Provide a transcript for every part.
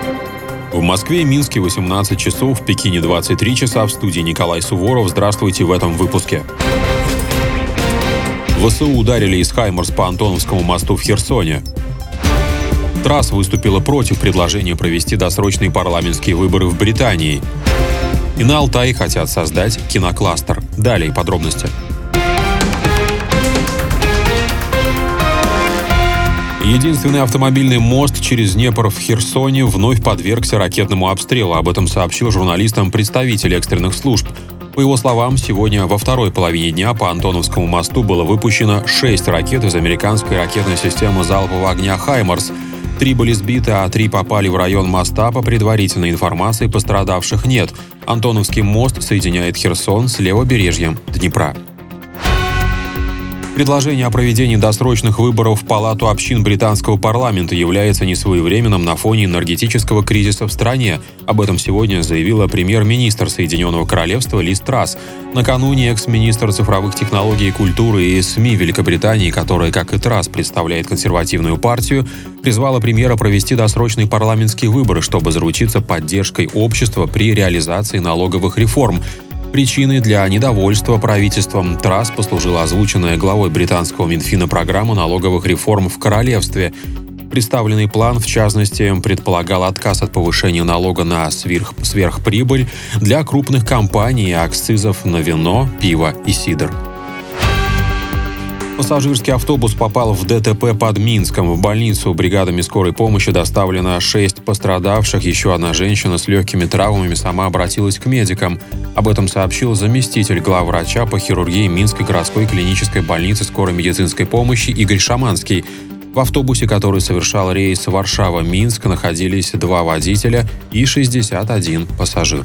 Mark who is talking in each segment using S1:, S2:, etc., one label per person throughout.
S1: В Москве и Минске 18 часов, в Пекине 23 часа, в студии Николай Суворов. Здравствуйте в этом выпуске. ВСУ ударили из «Хаймарс» по Антоновскому мосту в Херсоне. ТРАСС выступила против предложения провести досрочные парламентские выборы в Британии. И на Алтае хотят создать кинокластер. Далее подробности. Единственный автомобильный мост через Днепр в Херсоне вновь подвергся ракетному обстрелу. Об этом сообщил журналистам представитель экстренных служб. По его словам, сегодня во второй половине дня по Антоновскому мосту было выпущено 6 ракет из американской ракетной системы залпового огня «Хаймарс». 3 были сбиты, а 3 попали в район моста. По предварительной информации, пострадавших нет. Антоновский мост соединяет Херсон с левобережьем Днепра. Предложение о проведении досрочных выборов в Палату общин британского парламента является несвоевременным на фоне энергетического кризиса в стране. Об этом сегодня заявила премьер-министр Соединенного Королевства Лиз Трасс. Накануне экс-министр цифровых технологий и культуры и СМИ Великобритании, которая, как и Трасс, представляет консервативную партию, призвала премьера провести досрочные парламентские выборы, чтобы заручиться поддержкой общества при реализации налоговых реформ. Причиной для недовольства правительством Трасс послужила озвученная главой британского Минфина программа налоговых реформ в королевстве. Представленный план, в частности, предполагал отказ от повышения налога на сверхприбыль для крупных компаний и акцизов на вино, пиво и сидр. Пассажирский автобус попал в ДТП под Минском. В больницу бригадами скорой помощи доставлено 6 пострадавших. Еще одна женщина с легкими травмами сама обратилась к медикам. Об этом сообщил заместитель главврача по хирургии Минской городской клинической больницы скорой медицинской помощи Игорь Шаманский. В автобусе, который совершал рейс Варшава-Минск, находились 2 водителя и 61 пассажир.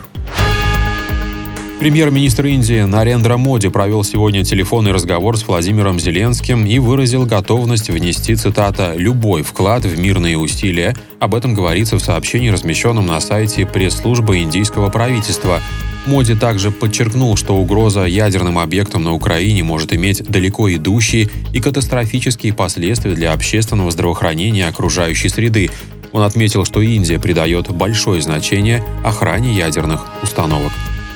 S1: Премьер-министр Индии Нарендра Моди провел сегодня телефонный разговор с Владимиром Зеленским и выразил готовность внести, цитата, «любой вклад в мирные усилия». Об этом говорится в сообщении, размещенном на сайте пресс-службы индийского правительства. Моди также подчеркнул, что угроза ядерным объектам на Украине может иметь далеко идущие и катастрофические последствия для общественного здравоохранения и окружающей среды. Он отметил, что Индия придает большое значение охране ядерных установок.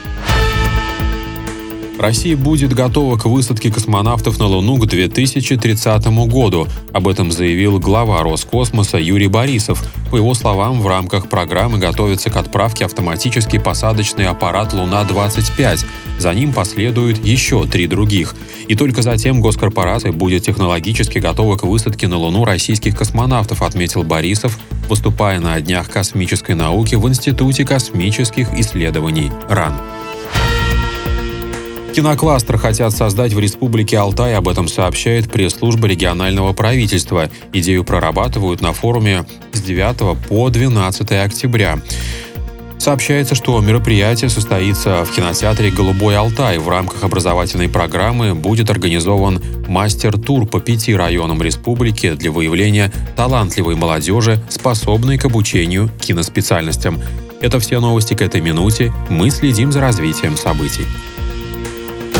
S1: Россия будет готова к высадке космонавтов на Луну к 2030 году. Об этом заявил глава Роскосмоса Юрий Борисов. По его словам, в рамках программы готовится к отправке автоматический посадочный аппарат «Луна-25». За ним последуют еще 3 других. И только затем госкорпорация будет технологически готова к высадке на Луну российских космонавтов, отметил Борисов, выступая на Днях космической науки в Институте космических исследований РАН. Кинокластер хотят создать в Республике Алтай, об этом сообщает пресс-служба регионального правительства. Идею прорабатывают на форуме с 9 по 12 октября. Сообщается, что мероприятие состоится в кинотеатре «Голубой Алтай». В рамках образовательной программы будет организован мастер-тур по 5 районам республики для выявления талантливой молодежи, способной к обучению киноспециальностям. Это все новости к этой минуте. Мы следим за развитием событий.